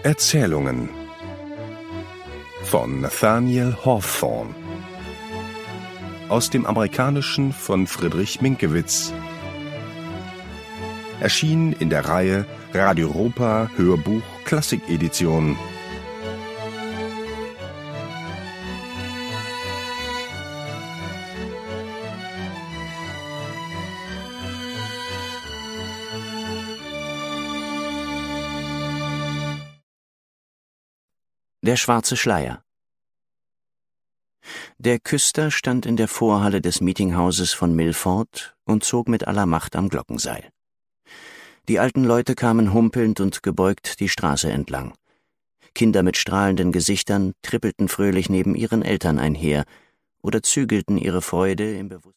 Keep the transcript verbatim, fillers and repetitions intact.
Erzählungen von Nathaniel Hawthorne aus dem Amerikanischen von Friedrich Minkewitz. Erschien in der Reihe Radio Europa Hörbuch Klassikedition. Der schwarze Schleier. Der Küster stand in der Vorhalle des Meetinghauses von Milford und zog mit aller Macht am Glockenseil. Die alten Leute kamen humpelnd und gebeugt die Straße entlang. Kinder mit strahlenden Gesichtern trippelten fröhlich neben ihren Eltern einher oder zügelten ihre Freude im Bewusstsein.